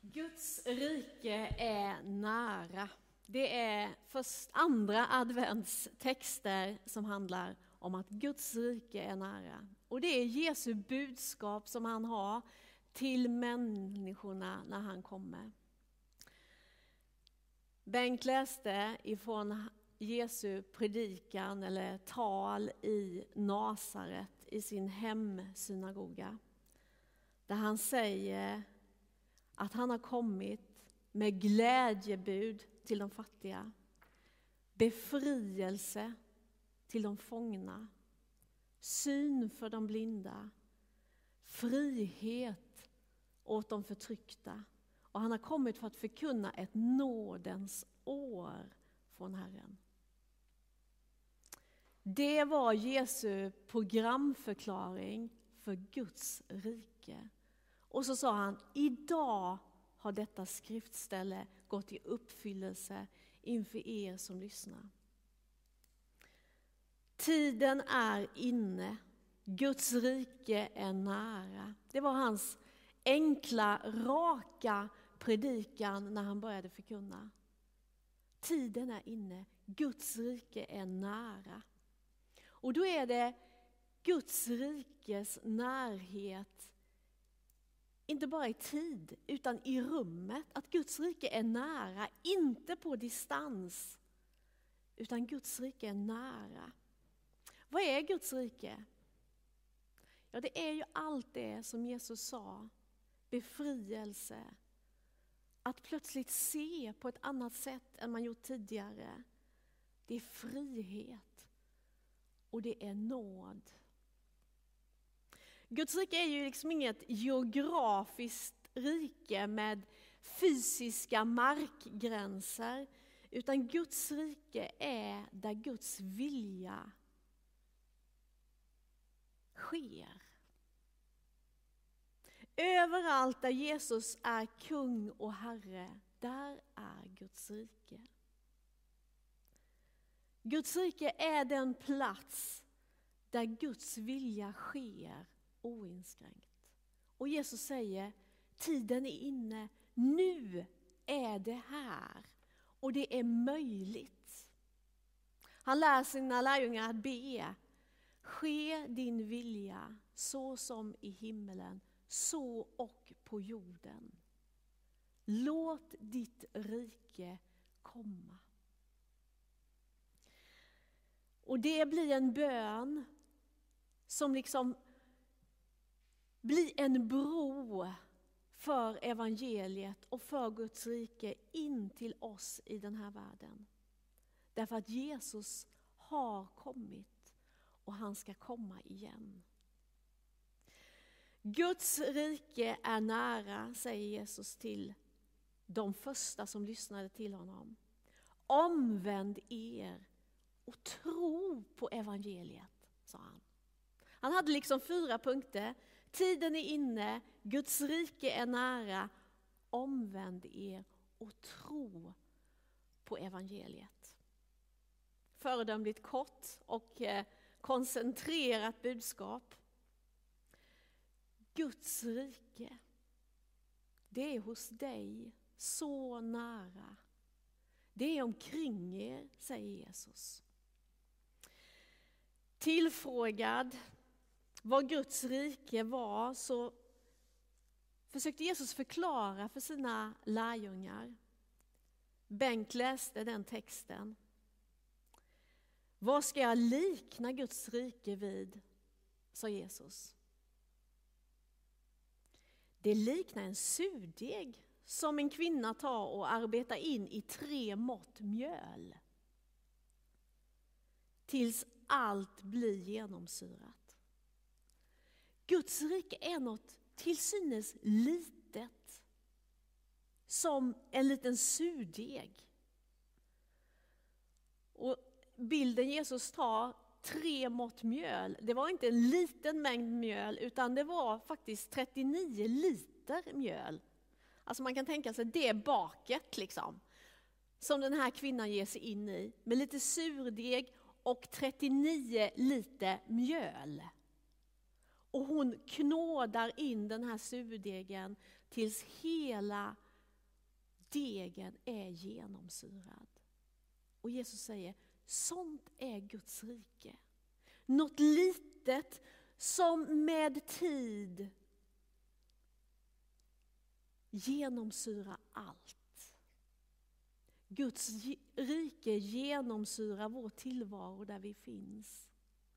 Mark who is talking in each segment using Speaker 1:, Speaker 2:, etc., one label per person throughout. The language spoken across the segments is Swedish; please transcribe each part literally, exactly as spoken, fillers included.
Speaker 1: Guds rike är nära. Det är först andra advents texter som handlar om att Guds rike är nära. Och det är Jesu budskap som han har till människorna när han kommer. Bengt läste ifrån Jesu predikan eller tal i Nasaret i sin hemsynagoga. Där han säger att han har kommit med glädjebud till de fattiga, befrielse till de fångna, syn för de blinda, frihet åt de förtryckta. Och han har kommit för att förkunna ett nådens år från Herren. Det var Jesu programförklaring för Guds rike. Och så sa han, idag har detta skriftställe gått i uppfyllelse inför er som lyssnar. Tiden är inne, Guds rike är nära. Det var hans enkla, raka predikan när han började förkunna. Tiden är inne, Guds rike är nära. Och då är det Guds rikes närhet, inte bara i tid utan i rummet. Att Guds rike är nära, inte på distans, utan Guds rike är nära. Vad är Guds rike? Ja, det är ju allt det som Jesus sa. Befrielse. Att plötsligt se på ett annat sätt än man gjort tidigare. Det är frihet. Och det är nåd. Guds rike är ju liksom inget geografiskt rike med fysiska markgränser. Utan Guds rike är där Guds vilja sker. Överallt där Jesus är kung och herre, där är Guds rike. Guds rike är den plats där Guds vilja sker oinskränkt. Och Jesus säger, tiden är inne, nu är det här. Och det är möjligt. Han lär sina lärjungar att be. Ske din vilja så som i himmelen, så och på jorden. Låt ditt rike komma. Och det blir en bön som liksom blir en bro för evangeliet och för Guds rike in till oss i den här världen. Därför att Jesus har kommit och han ska komma igen. Guds rike är nära, säger Jesus till de första som lyssnade till honom. Omvänd er och tro på evangeliet, sa han. Han hade liksom fyra punkter. Tiden är inne, Guds rike är nära. Omvänd er och tro på evangeliet. Föredömligt kort och koncentrerat budskap. Guds rike, det är hos dig så nära. Det är omkring er, säger Jesus. Tillfrågad vad Guds rike var så försökte Jesus förklara för sina lärjungar. Bengt läste den texten. Vad ska jag likna Guds rike vid, sa Jesus. Det liknar en surdeg som en kvinna tar och arbetar in i tre mått mjöl. Tills allt blir genomsyrat. Guds rike är något till synes litet. Som en liten surdeg. Och bilden Jesus tar, tre mått mjöl. Det var inte en liten mängd mjöl utan det var faktiskt trettionio liter mjöl. Alltså man kan tänka sig det baket liksom. Som den här kvinnan ger sig in i. Med lite surdeg och trettionio liter mjöl. Och hon knådar in den här surdegen tills hela degen är genomsyrad. Och Jesus säger, sånt är Guds rike. Något litet som med tid genomsyrar allt. Guds rike genomsyrar vår tillvaro där vi finns.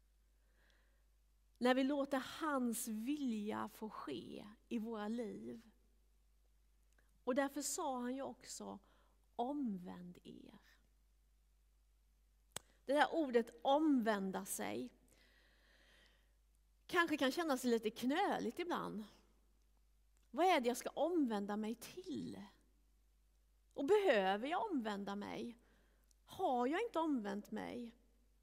Speaker 1: När vi låter hans vilja få ske i våra liv. Och därför sa han ju också, omvänd er. Det där ordet omvända sig kanske kan kännas lite knöligt ibland. Vad är det jag ska omvända mig till? Och behöver jag omvända mig? Har jag inte omvänt mig?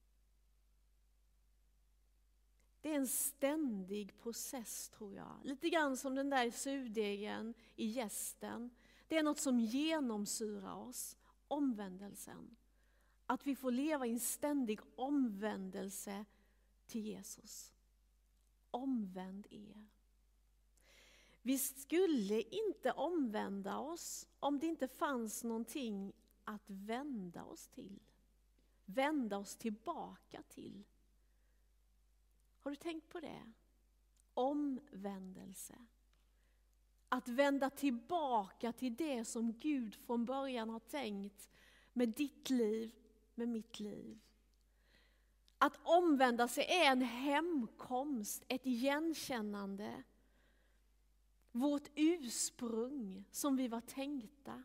Speaker 1: Det är en ständig process, tror jag. Lite grann som den där surdegen i jästen. Det är något som genomsyrar oss, omvändelsen. Att vi får leva i en ständig omvändelse till Jesus. Omvänd er. Vi skulle inte omvända oss om det inte fanns någonting att vända oss till. Vända oss tillbaka till. Har du tänkt på det? Omvändelse. Att vända tillbaka till det som Gud från början har tänkt med ditt liv, med mitt liv. Att omvända sig är en hemkomst, ett igenkännande. Vårt ursprung som vi var tänkta.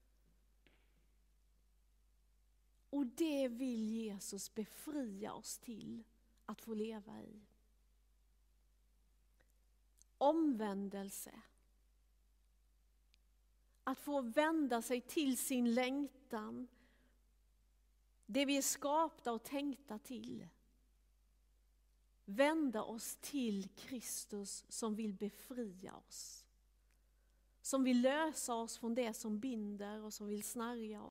Speaker 1: Och det vill Jesus befria oss till att få leva i. Omvändelse. Att få vända sig till sin längtan. Det vi är skapta och tänkta till. Vända oss till Kristus som vill befria oss. Som vill lösa oss från det som binder och som vill snärja